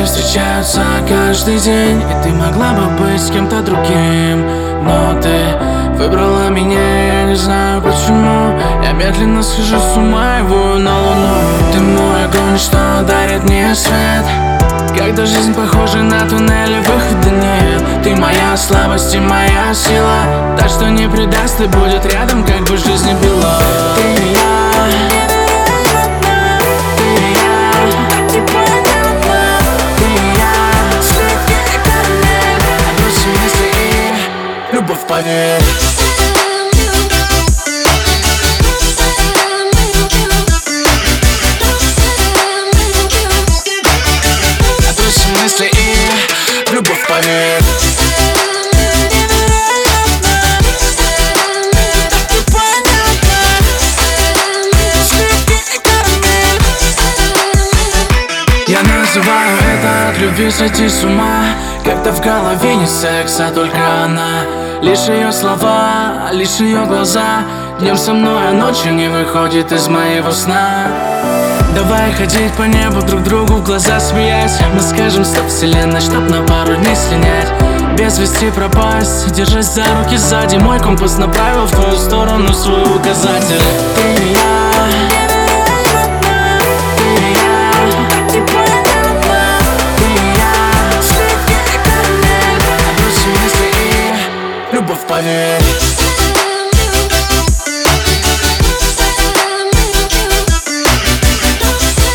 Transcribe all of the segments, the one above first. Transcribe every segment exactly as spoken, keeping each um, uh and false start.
Люди встречаются каждый день, и ты могла бы быть с кем-то другим, но ты выбрала меня, я не знаю почему. Я медленно схожу с ума и вою на луну. Ты мой огонь, что дарит мне свет, когда жизнь похожа на туннель, выхода нет. Ты моя слабость и моя сила, та, что не предаст и будет рядом, как бы жизнь не была. Ты и я, ты и я, ты и я, сливки и карамель, отбросим мысли и любовь, поверь. Мысли и любовь, поверь. Я называю это от любви сойти с ума, когда в голове не секс, а только она. Лишь ее слова, лишь ее глаза, днем со мной, а ночью не выходит из моего сна. Давай ходить по небу, друг другу в глаза смеясь. Мы скажем стоп вселенной, чтоб на пару дней слинять, без вести пропасть. Держась за руки сзади, мой компас направил в твою сторону свой указатель. Ты и я, ты и я, ты и я, сливки и карамель, отбросим мысли и любовь, поверь.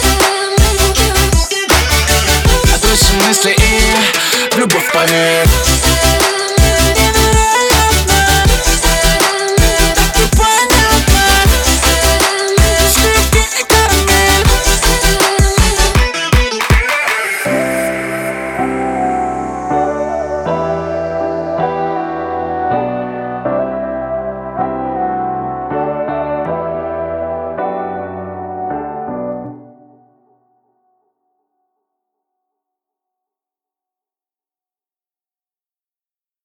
Мысли и любовь, поверь.